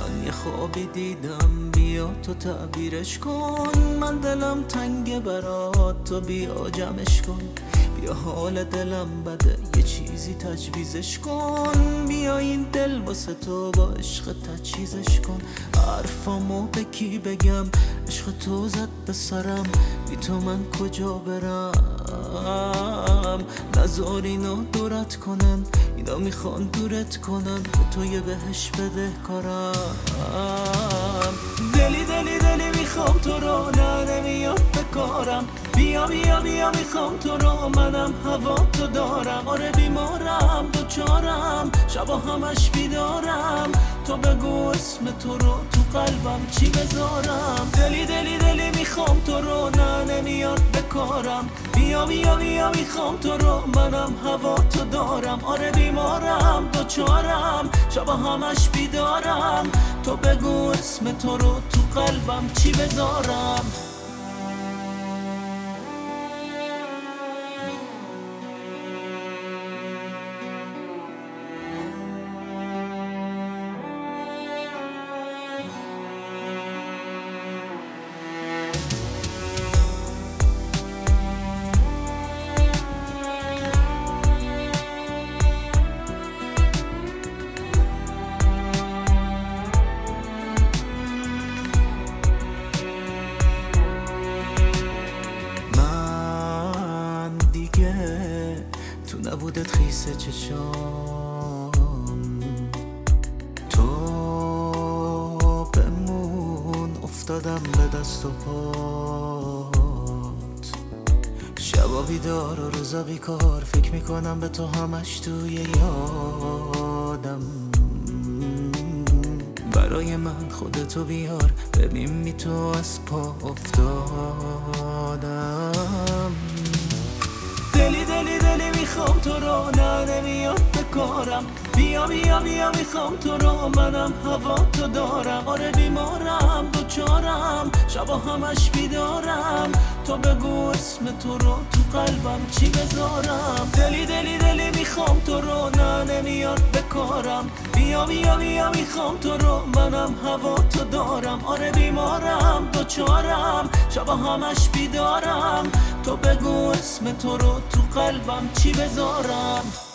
من یه خوابی دیدم، بیا تو تعبیرش کن. من دلم تنگه برات، تو بیا جمعش کن. بیا حال دلم بده، یه چیزی تجویزش کن. بیا این دل واسه تو با عشق تجهیزش کن. حرفامو به کی بگم، عشق تو زد به سرم، بی تو من کجا برم؟ نذار اینا دورت کنن، اینا میخوان دورت کنن، به تو یه بهش بده کارم. دلی دلی دلی میخوام تو رو، نه نمیاد به کارم. بیا بیا بیا میخوام تو رو، منم هوا تو دارم. آره بیمارم دوچارم، شبا همش بیدارم. تو بگو اسم تو رو تو قلبم چی بذارم. دلی دلی دلی میخوام تو رو، نه نمیاد به کارم. بیا بیا بیا میخوام تو رو، منم هوا تو دارم. آره بیمارم دوچارم، شبا همش بیدارم. تو بگو اسم تو رو تو قلبم چی بذارم. تو نبودت خیسه چشام، تو بمون افتادم به دست و پات. شبا بیدار و روزا بیکار، فکر میکنم به تو همش توی یادم. برای من خودتو بیار، ببین بی تو از پا افتادم. دلی دلی دلی میخوام تو رو، نه نمیاد به کارم. بیا بیا بیا میخوام تو رو، منم هوا تو دارم. آره بیمارم دوچارم، شبا همش بیدارم. تو بگو اسم تو رو تو قلبم چی بذارم. دلی دلی دلی میخوام تو رو، نه نمیاد به کارم. بیا بیا بیا میخوام تو رو، منم هوا تو دارم. آره بیمارم دوچارم، شبا همش بیدارم. تو بگو اسم تو رو تو قلبم چی بذارم.